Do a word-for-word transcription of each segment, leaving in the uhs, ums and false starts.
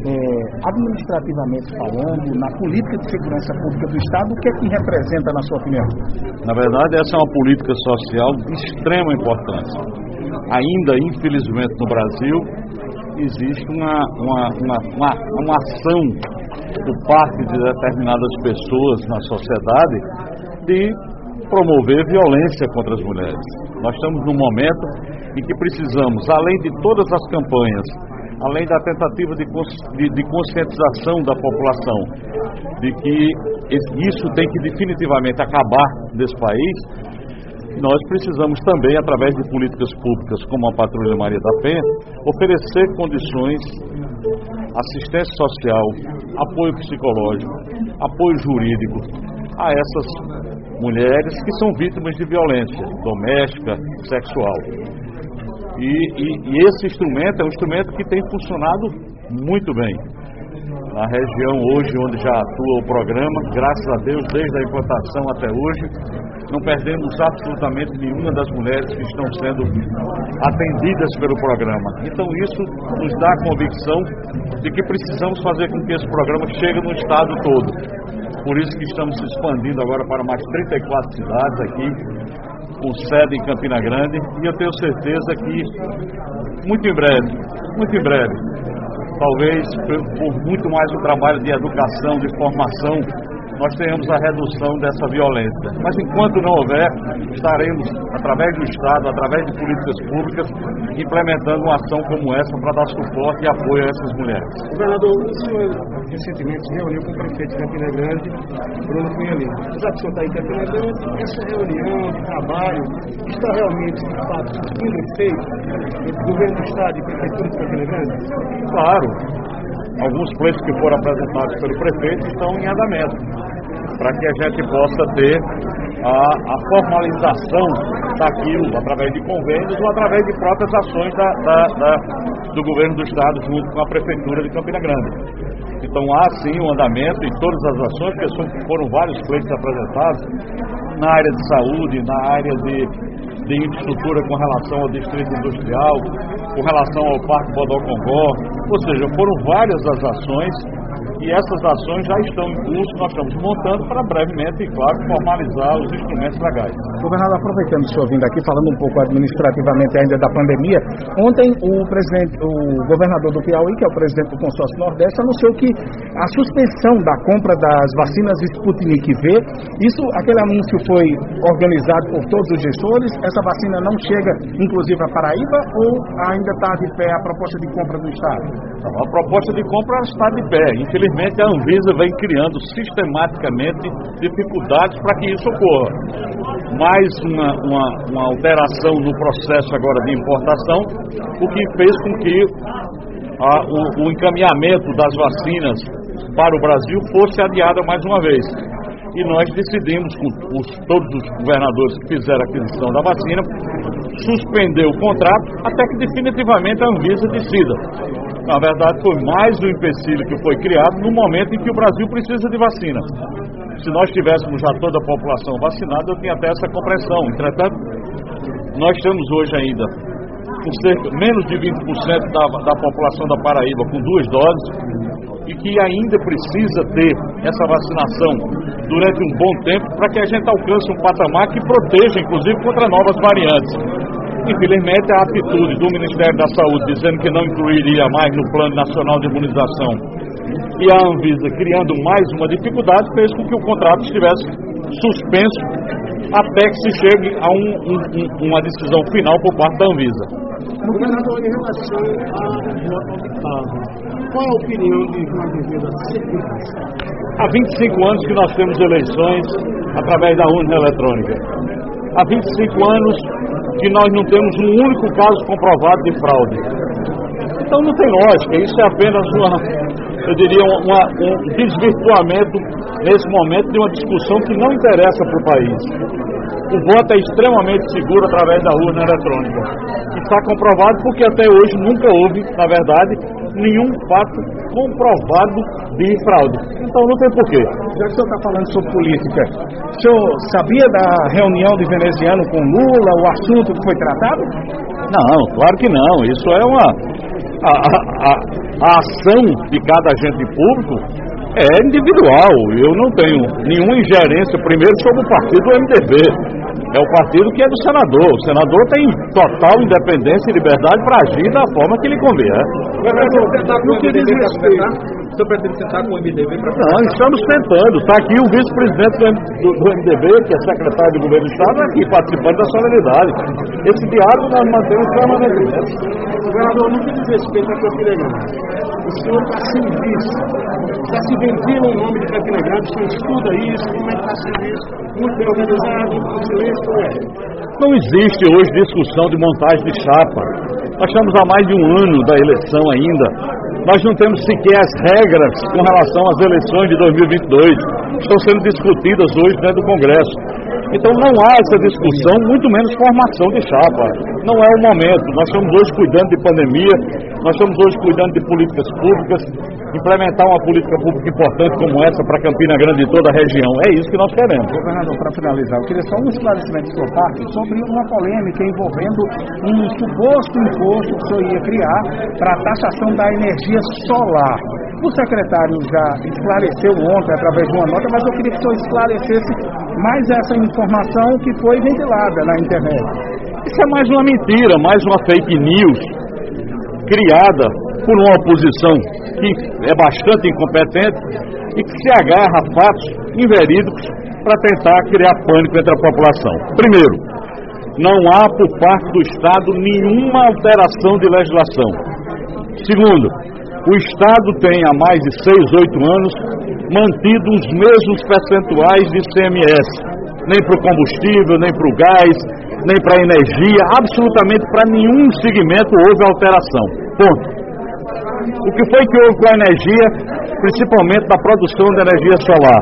é, administrativamente falando, na política de segurança pública do Estado, o que é que representa, na sua opinião? Na verdade, essa é uma política social de extrema importância. Ainda, infelizmente, no Brasil, existe uma, uma, uma, uma, uma ação por parte de determinadas pessoas na sociedade de promover violência contra as mulheres. Nós estamos num momento em que precisamos, além de todas as campanhas, além da tentativa de, de, de conscientização da população, de que isso tem que definitivamente acabar nesse país, nós precisamos também, através de políticas públicas como a Patrulha Maria da Penha, oferecer condições, assistência social, apoio psicológico, apoio jurídico a essas mulheres que são vítimas de violência doméstica, sexual. E, e, e esse instrumento é um instrumento que tem funcionado muito bem. Na região hoje onde já atua o programa, graças a Deus, desde a implantação até hoje, não perdemos absolutamente nenhuma das mulheres que estão sendo atendidas pelo programa. Então isso nos dá a convicção de que precisamos fazer com que esse programa chegue no estado todo. Por isso que estamos se expandindo agora para mais trinta e quatro cidades aqui, com sede em Campina Grande, e eu tenho certeza que muito em breve, muito em breve, talvez por muito mais um trabalho de educação, de formação, nós tenhamos a redução dessa violência. Mas enquanto não houver, estaremos, através do Estado, através de políticas públicas, implementando uma ação como essa para dar suporte e apoio a essas mulheres. Governador, o senhor recentemente se reuniu com o prefeito de Campina Grande, Bruno Cunhalino. Já que o senhor está em Campina Grande, essa reunião de trabalho está realmente, de fato, sendo feita entre o governo do Estado e a prefeitura de Campina Grande? Claro. Alguns pleitos que foram apresentados pelo prefeito estão em andamento, para que a gente possa ter a, a formalização daquilo através de convênios ou através de próprias ações da, da, da, do governo do Estado junto com a prefeitura de Campina Grande. Então há sim um andamento em todas as ações, porque foram vários pleitos apresentados na área de saúde, na área de de infraestrutura com relação ao distrito industrial, com relação ao Parque Bodocongó, ou seja, foram várias as ações e essas ações já estão em curso, nós estamos montando para brevemente, e claro, formalizar os instrumentos legais. Governador, aproveitando o senhor vindo aqui, falando um pouco administrativamente ainda da pandemia, ontem o presidente, o governador do Piauí, que é o presidente do Consórcio Nordeste, anunciou que a suspensão da compra das vacinas Sputnik V, isso, aquele anúncio foi organizado por todos os gestores, essa vacina não chega, inclusive, a Paraíba, ou ainda está de pé a proposta de compra do Estado? A proposta de compra está de pé. Infelizmente, a Anvisa vem criando sistematicamente dificuldades para que isso ocorra. Mais uma, uma, uma alteração no processo agora de importação, o que fez com que a, o, o encaminhamento das vacinas para o Brasil fosse adiado mais uma vez. E nós decidimos, com os, todos os governadores que fizeram a aquisição da vacina, suspender o contrato até que definitivamente a Anvisa decida. Na verdade, foi mais um empecilho que foi criado no momento em que o Brasil precisa de vacina. Se nós tivéssemos já toda a população vacinada, eu tinha até essa compreensão. Entretanto, nós estamos hoje ainda com cerca, menos de vinte por cento da, da população da Paraíba com duas doses e que ainda precisa ter essa vacinação durante um bom tempo para que a gente alcance um patamar que proteja, inclusive, contra novas variantes. Infelizmente, a atitude do Ministério da Saúde dizendo que não incluiria mais no Plano Nacional de Imunização e a Anvisa criando mais uma dificuldade fez com que o contrato estivesse suspenso até que se chegue a um, um, um, uma decisão final por parte da Anvisa. Governador, em relação ao deputado, qual é a opinião de João Azevedo? Há vinte e cinco anos que nós temos eleições através da urna eletrônica. Há vinte e cinco anos que nós não temos um único caso comprovado de fraude. Então não tem lógica, isso é apenas uma, eu diria, uma, um desvirtuamento nesse momento de uma discussão que não interessa para o país. O voto é extremamente seguro através da urna eletrônica. E está comprovado porque até hoje nunca houve, na verdade, nenhum fato comprovado de fraude. Então não tem porquê. Já que o senhor está falando sobre política, o senhor sabia da reunião de veneziano com Lula, o assunto que foi tratado? Não, claro que não. Isso é uma... A, a, a ação de cada agente público é individual. Eu não tenho nenhuma ingerência, primeiro, sobre o partido do M D B. É o partido que é do senador. O senador tem total independência e liberdade para agir da forma que lhe convier. No que diz respeito, o senhor pretende sentar com o M D B para... Não, estamos tentando. Está aqui o vice-presidente do, do, do M D B, que é secretário do governo do Estado, aqui participando da solenidade. Esse diálogo nós mantemos permanentemente. Governador, no que diz respeito a Campina Grande, o senhor está sem visto, está se vendendo o nome de Campina Grande, o senhor estuda isso, como é que está sendo isso? Muito bem organizado, com silêncio, não é? Não existe hoje discussão de montagem de chapa. Nós estamos há mais de um ano da eleição ainda. Nós não temos sequer as regras com relação às eleições de dois mil e vinte e dois. Estão sendo discutidas hoje dentro do Congresso. Então não há essa discussão, muito menos formação de chapa. Não é o momento. Nós estamos hoje cuidando de pandemia, nós estamos hoje cuidando de políticas públicas, implementar uma política pública importante como essa para Campina Grande e toda a região. É isso que nós queremos. Governador, para finalizar, eu queria só um esclarecimento de sua parte sobre uma polêmica envolvendo um suposto imposto que o senhor ia criar para a taxação da energia solar. O secretário já esclareceu ontem através de uma nota, mas eu queria que o senhor esclarecesse mais essa informação que foi ventilada na internet. Isso é mais uma mentira, mais uma fake news criada por uma oposição que é bastante incompetente e que se agarra a fatos inverídicos para tentar criar pânico entre a população. Primeiro, não há por parte do Estado nenhuma alteração de legislação. Segundo, o Estado tem há mais de seis, oito anos mantido os mesmos percentuais de I C M S. Nem para o combustível, nem para o gás, nem para a energia, absolutamente para nenhum segmento houve alteração. Ponto. O que foi que houve com a energia, principalmente da produção de energia solar?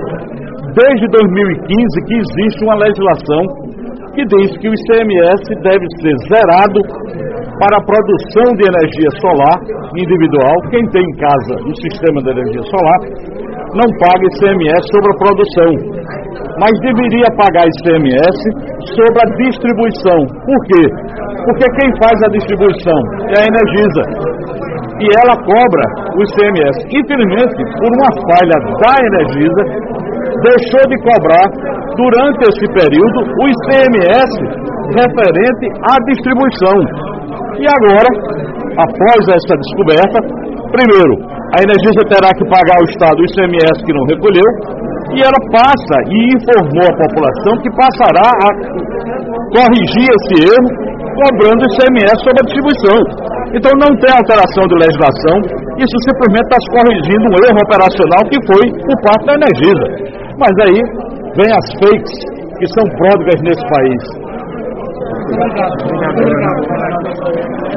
Desde dois mil e quinze que existe uma legislação que diz que o I C M S deve ser zerado para a produção de energia solar individual. Quem tem em casa o sistema de energia solar não paga I C M S sobre a produção, mas deveria pagar I C M S sobre a distribuição. Por quê? Porque quem faz a distribuição é a Energisa e ela cobra o I C M S. Infelizmente, por uma falha da Energisa, deixou de cobrar durante esse período o I C M S referente à distribuição. E agora, após essa descoberta, primeiro, a Energisa terá que pagar ao Estado o I C M S que não recolheu, e ela passa e informou a população que passará a corrigir esse erro, cobrando o I C M S sobre a distribuição. Então não tem alteração de legislação, isso simplesmente está corrigindo um erro operacional que foi por parte da Energisa. Mas aí vem as fakes que são pródigas nesse país. Obrigado. Obrigado. Obrigado.